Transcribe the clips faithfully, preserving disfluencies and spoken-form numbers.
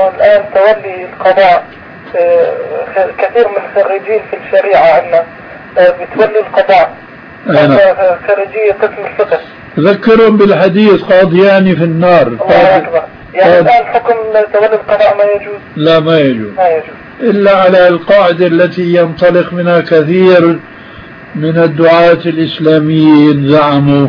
انه الان تولي القضاء كثير من الخريجين في الشريعة عندنا بتولي القضاء خريجية قسم الفقه. ذكرهم بالحديث قاضيان في النار. الله أكبر. يعني الآن حكم تولي القضاء ما يجوز؟ لا ما يجوز. ما يجوز إلا على القاعدة التي ينطلق منها كثير من الدعاة الإسلاميين زعموا،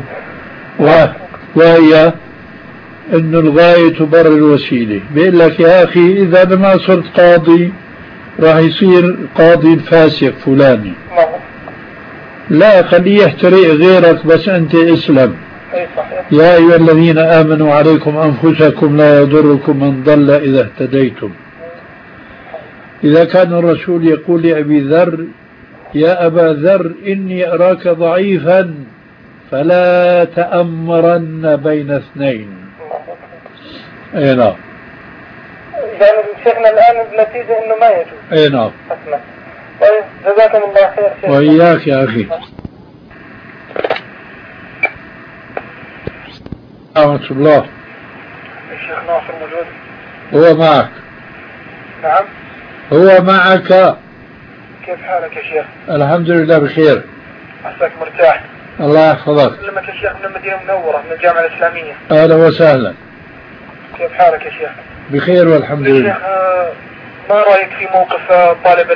وهي أن الغاية تبرر الوسيلة. بيقول لك يا أخي إذا أنا ما صرت قاضي راح يصير قاضي فاسق فلاني، لا خليه يحترق غيرك بس أنت اسلم. يا أيها الذين آمنوا عليكم أنفسكم لا يضركم من ضل إذا اهتديتم. إذا كان الرسول يقول لأبي ذر يا أبا ذر إني أراك ضعيفا فلا تأمرن بين اثنين. أي نعم. يعني شيخنا الآن النتيجة إنه ما يجوز. أي نعم. طيب جزاكم الله خير شيخ. وإياك يا أخي. ورحمة الله. الشيخ ناصر موجود؟ هو معك. نعم. هو معك. كيف حالك يا شيخ؟ الحمد لله بخير. عساك مرتاح. الله يحفظك. كلمك يا شيخ من المدينة المنورة من الجامعة الإسلامية. أهلا وسهلا. كيف حالك يا شيخ؟ بخير والحمد لله. شيخ ما رأيك في موقف طالب